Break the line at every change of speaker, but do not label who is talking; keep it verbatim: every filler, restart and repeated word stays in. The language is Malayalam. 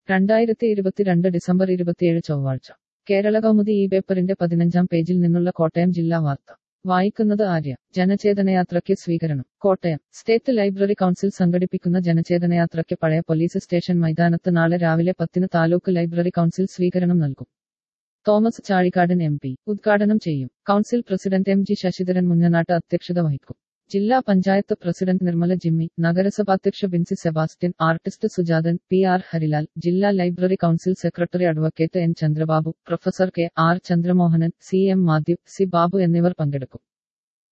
രണ്ടായിരത്തി ഇരുപത്തിരണ്ട് ഡിസംബർ ഇരുപത്തിയേഴ് ചൊവ്വാഴ്ച കേരള കൗമുദി ഈ പേപ്പറിന്റെ പതിനഞ്ചാം പേജിൽ നിന്നുള്ള കോട്ടയം ജില്ലാ വാർത്ത വായിക്കുന്നത് ആര്യ. ജനചേതനയാത്രയ്ക്ക് സ്വീകരണം. കോട്ടയം സ്റ്റേറ്റ് ലൈബ്രറി കൗൺസിൽ സംഘടിപ്പിക്കുന്ന ജനചേതനയാത്രയ്ക്ക് പഴയ പോലീസ് സ്റ്റേഷൻ മൈതാനത്ത് നാളെ രാവിലെ പത്തിന് താലൂക്ക് ലൈബ്രറി കൗൺസിൽ സ്വീകരണം നൽകും. തോമസ് ചാഴികാടൻ എം പി ഉദ്ഘാടനം ചെയ്യും. Council president M G Sasidharan Munnanad അധ്യക്ഷത വഹിക്കും. ജില്ലാ പഞ്ചായത്ത് പ്രസിഡന്റ് നിർമ്മല ജിമ്മി, നഗരസഭാധ്യക്ഷ Bincy Sebastian, artist Sujathan, P R Harilal, ജില്ലാ library council secretary advocate N Chandrababu, professor K R Chandramohanan, C M Mathew, C Babu എന്നിവർ പങ്കെടുക്കും.